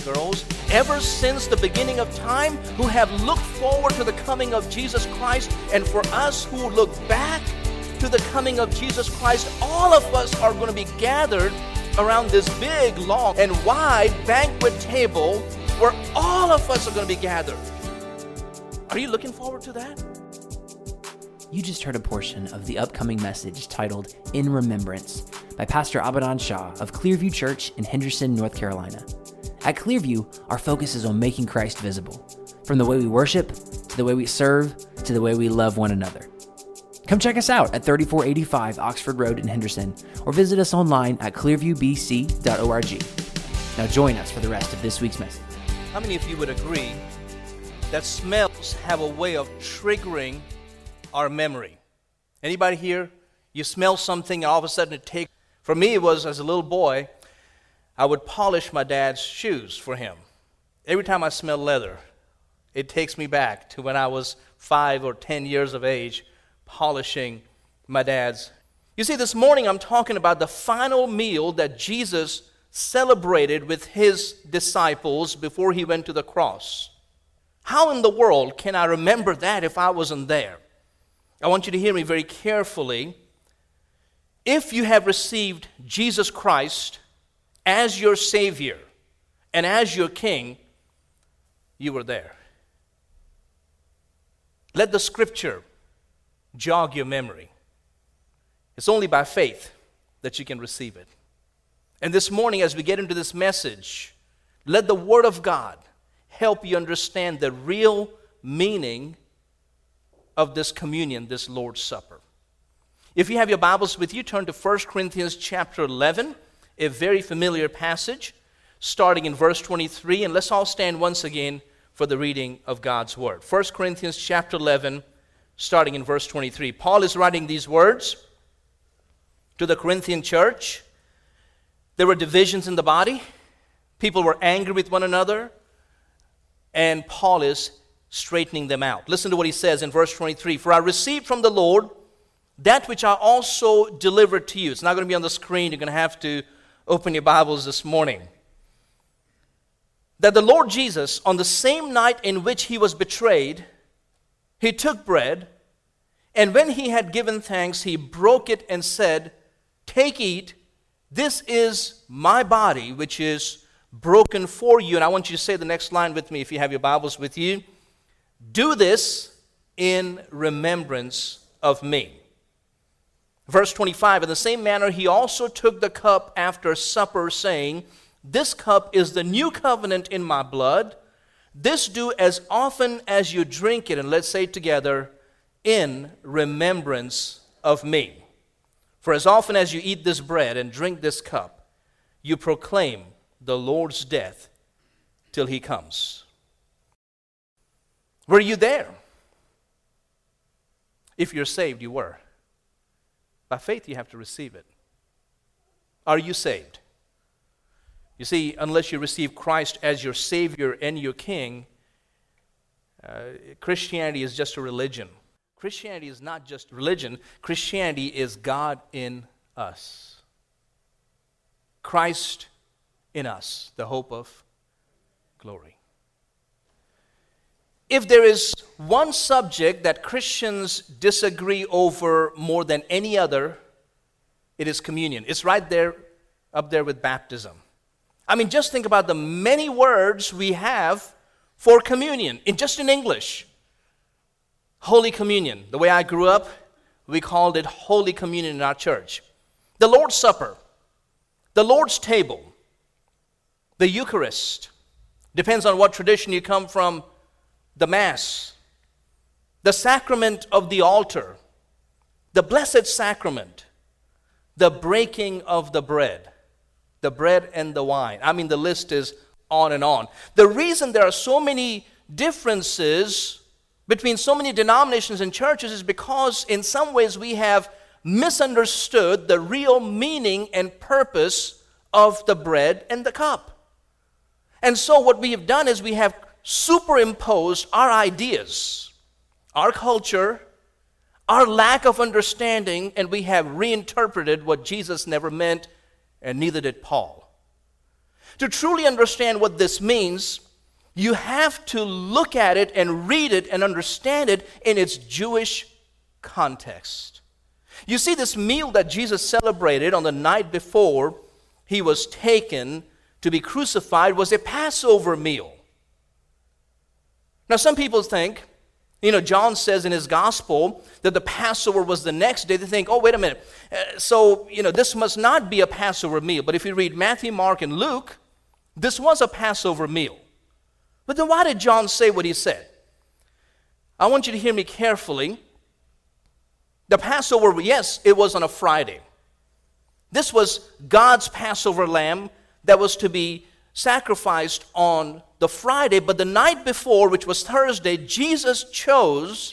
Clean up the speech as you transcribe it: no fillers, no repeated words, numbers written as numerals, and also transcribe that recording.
girls, ever since the beginning of time, who have looked forward to the coming of Jesus Christ, and for us who look back to the coming of Jesus Christ, all of us are going to be gathered around this big, long, and wide banquet table where all of us are going to be gathered. Are you looking forward to that? You just heard a portion of the upcoming message titled In Remembrance by Pastor Abadan Shah of Clearview Church in Henderson, North Carolina. At Clearview, our focus is on making Christ visible, from the way we worship, to the way we serve, to the way we love one another. Come check us out at 3485 Oxford Road in Henderson, or visit us online at clearviewbc.org. Now join us for the rest of this week's message. How many of you would agree that smells have a way of triggering our memory? Anybody here? You smell something and all of a sudden it takes... For me, it was as a little boy, I would polish my dad's shoes for him. Every time I smell leather, it takes me back to when I was 5 or 10 years of age, polishing my dad's. You see, this morning I'm talking about the final meal that Jesus celebrated with his disciples before he went to the cross. How in the world can I remember that if I wasn't there? I want you to hear me very carefully. If you have received Jesus Christ as your Savior and as your King, you were there. Let the Scripture jog your memory. It's only by faith that you can receive it. And this morning, as we get into this message, let the Word of God help you understand the real meaning of this communion, this Lord's Supper. If you have your Bibles with you, turn to 1 Corinthians chapter 11, a very familiar passage, starting in verse 23, and let's all stand once again for the reading of God's Word. 1 Corinthians chapter 11, starting in verse 23. Paul is writing these words to the Corinthian church. There were divisions in the body. People were angry with one another, and Paul is straightening them out. Listen to what he says in verse 23. For I received from the Lord that which I also delivered to you. It's not going to be on the screen. You're going to have to open your Bibles this morning. That the Lord Jesus, on the same night in which he was betrayed, he took bread, and when he had given thanks, he broke it and said, Take, eat, this is my body, which is broken for you. And I want you to say the next line with me if you have your Bibles with you. Do this in remembrance of me. Verse 25, in the same manner he also took the cup after supper, saying, This cup is the new covenant in my blood. This do as often as you drink it, and let's say it together, in remembrance of me. For as often as you eat this bread and drink this cup, you proclaim the Lord's death till he comes. Were you there? If you're saved, you were. By faith, you have to receive it. Are you saved? You see, unless you receive Christ as your Savior and your King, Christianity is just a religion. Christianity is not just religion. Christianity is God in us. Christ in us, the hope of glory. If there is one subject that Christians disagree over more than any other, it is communion. It's right there, up there with baptism. I mean, just think about the many words we have for communion, just in English. Holy Communion. The way I grew up, we called it Holy Communion in our church. The Lord's Supper, the Lord's Table, the Eucharist. Depends on what tradition you come from. The Mass, the sacrament of the altar, the Blessed Sacrament, the breaking of the bread and the wine. I mean, the list is on and on. The reason there are so many differences between so many denominations and churches is because in some ways we have misunderstood the real meaning and purpose of the bread and the cup. And so what we have done is we have superimposed our ideas, our culture, our lack of understanding, and we have reinterpreted what Jesus never meant, and neither did Paul. To truly understand what this means, you have to look at it and read it and understand it in its Jewish context. You see, this meal that Jesus celebrated on the night before he was taken to be crucified was a Passover meal. Now, some people think, John says in his gospel that the Passover was the next day. They think, oh, wait a minute. This must not be a Passover meal. But if you read Matthew, Mark, and Luke, this was a Passover meal. But then why did John say what he said? I want you to hear me carefully. The Passover, yes, it was on a Friday. This was God's Passover lamb that was to be sacrificed on the Friday, but the night before, which was Thursday, Jesus chose